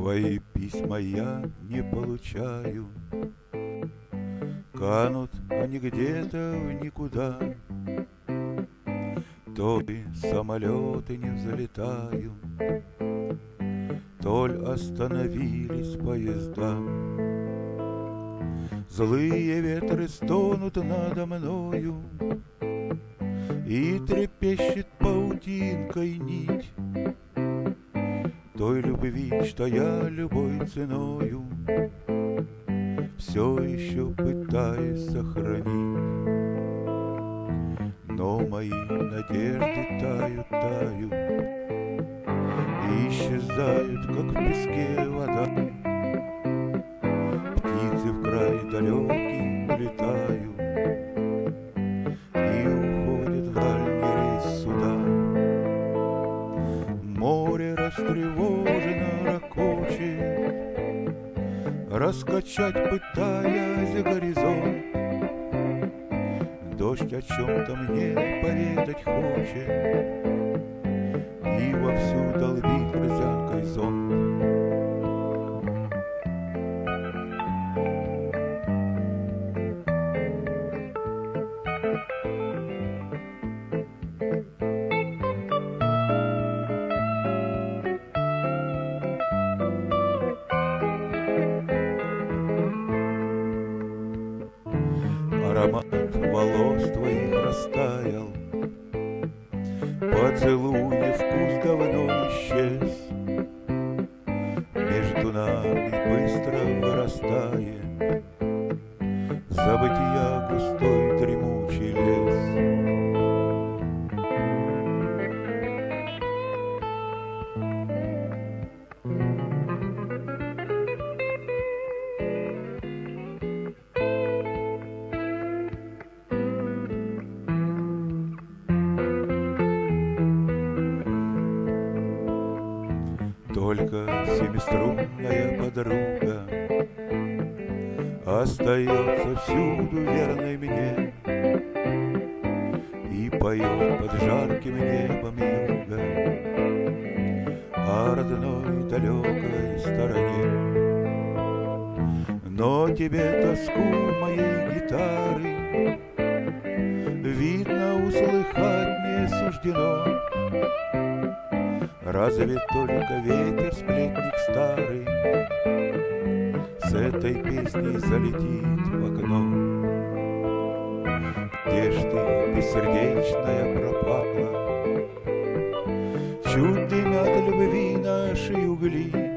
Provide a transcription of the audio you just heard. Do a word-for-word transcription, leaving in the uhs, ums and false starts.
Твои письма я не получаю, канут они где-то в никуда. То ли самолеты не взлетают, то ли остановились поезда. Злые ветры стонут надо мною, и трепещет паутинкой нить той любви, что я любой ценою все еще пытаюсь сохранить. Но мои надежды тают, тают и исчезают, как в песке вода. Птицы в край далекий улетают и уходят в дальний рейс суда. Море растревожено ракочет, раскачать пытаясь горизонт. Дождь о чем-то мне поведать хочет и вовсю долбит грозянкой зонт. Аромат волос твоих растаял, поцелуй вкус давно исчез. Между нами быстро вырастает забытия густой дремучий лес. Только семиструнная подруга остается всюду верной мне и поет под жарким небом юга о родной далекой стороне. Но тебе тоску моей гитары видно услыхать не суждено. Разве только ветер, сплетник старый, с этой песней залетит в окно? Где ж ты, бессердечная, пропала? Чуть дымят любви наши угли,